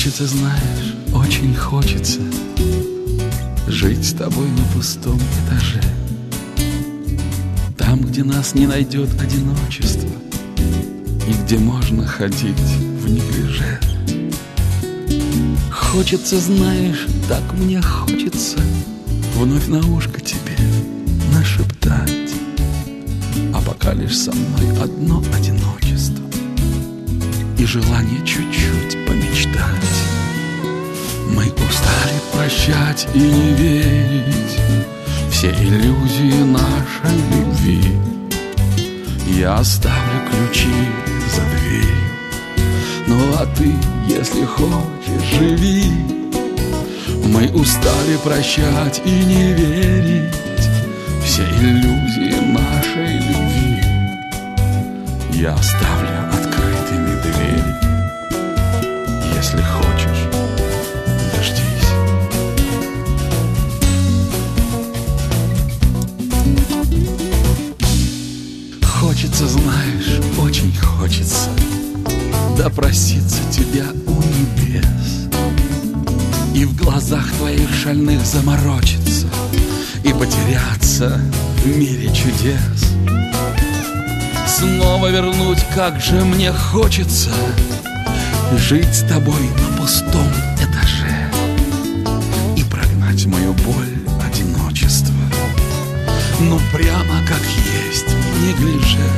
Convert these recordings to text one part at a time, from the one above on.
Хочется, знаешь, очень хочется жить с тобой на пустом этаже, там, где нас не найдет одиночество и где можно ходить в неглиже. Хочется, знаешь, так мне хочется вновь на ушко тебе нашептать, а пока лишь со мной одно одиночество и желание чуть-чуть помечтать. Мы устали прощать и не верить все иллюзии нашей любви. Я оставлю ключи за дверью, ну а ты, если хочешь, живи. Мы устали прощать и не верить все иллюзии нашей любви. Я оставлю открытыми двери, если хочешь, дождись. Хочется, знаешь, очень хочется допроситься тебя у небес и в глазах твоих шальных заморочиться и потеряться в мире чудес. Снова вернуть, как же мне хочется жить с тобой на пустом этаже и прогнать мою боль одиночества, ну прямо как есть, в неглиже.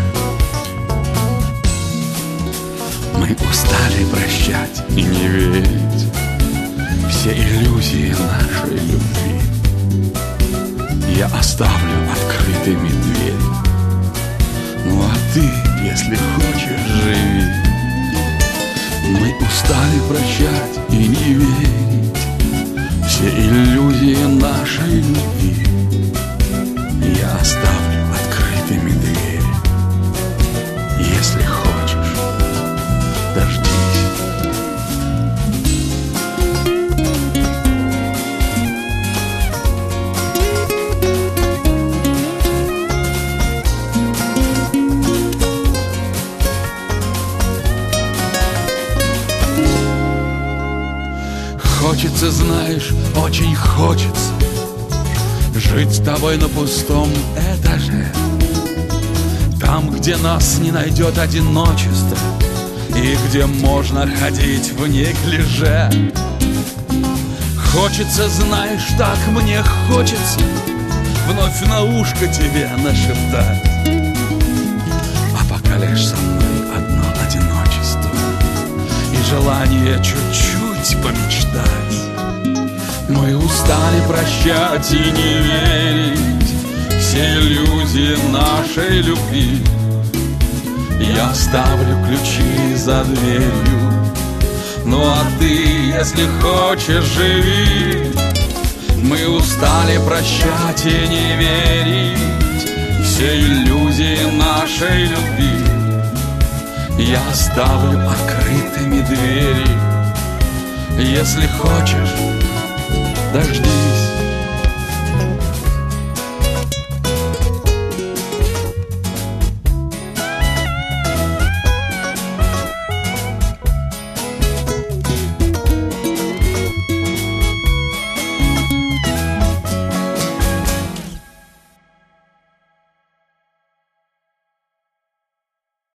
Мы устали прощать и не верить все иллюзии нашей любви. Я оставлю открытыми двери, ну а ты, если хочешь, живи. Мы устали прощать и не верить все иллюзии нашей любви. Я оставлю открытыми двери, если хочешь, дождись. Хочется, знаешь, очень хочется жить с тобой на пустом этаже, там, где нас не найдет одиночество и где можно ходить в неглиже. Хочется, знаешь, так мне хочется вновь на ушко тебе нашептать, а пока лишь со мной одно одиночество и желание чуть-чуть помечтать. Мы устали прощать и не верить все иллюзии нашей любви. Я оставлю ключи за дверью, ну а ты, если хочешь, живи. Мы устали прощать и не верить все иллюзии нашей любви. Я оставлю открытыми двери, если хочешь, дождись.